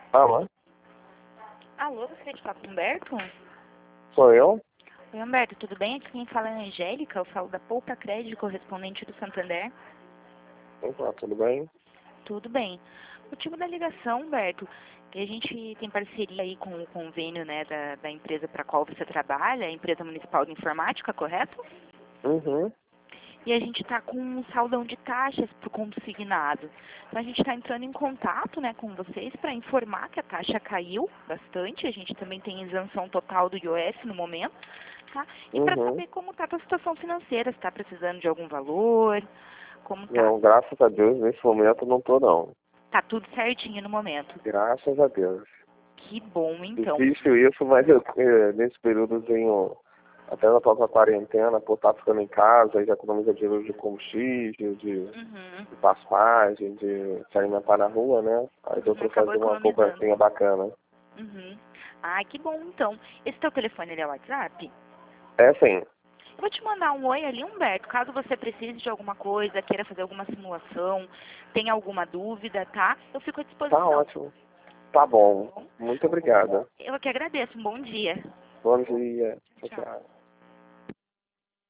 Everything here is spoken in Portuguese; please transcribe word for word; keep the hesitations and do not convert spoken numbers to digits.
Alô? Alô, você de falar com o Humberto? Sou eu? Oi, Humberto, tudo bem? Aqui quem fala é a Angélica, eu falo da Poupa Crédito, correspondente do Santander. Opa, tudo bem? Tudo bem. O motivo da ligação, Humberto, que a gente tem parceria aí com o convênio, né, da, da empresa para a qual você trabalha, a Empresa Municipal de Informática, correto? Uhum. E a gente está com um saldão de taxas para o consignado. Então a gente está entrando em contato, né, com vocês para informar que a taxa caiu bastante. A gente também tem isenção total do I O F no momento, tá? E para Uhum. saber como está a tua situação financeira, se está precisando de algum valor, como tá. Não, graças a Deus, nesse momento não tô não. Tá tudo certinho no momento. Graças a Deus. Que bom, então. Difícil isso, mas eu, eh, nesse períodozinho, até na própria quarentena, por estar ficando em casa, aí já economiza dinheiro de combustível, de, Uhum. de passagem, de se alimentar na rua, né? Aí deu Uhum, pra acabou fazer uma economizando. poupancinha bacana. Uhum. Ai, que bom, então. Esse teu telefone, ele é o WhatsApp? É assim, Eu vou te mandar um oi ali, Humberto, caso você precise de alguma coisa, queira fazer alguma simulação, tenha alguma dúvida, tá? Eu fico à tá disposição. ótimo. Tá bom. Tá bom? Muito obrigada. Eu que agradeço. Um bom dia. Bom dia. Tchau. Tchau.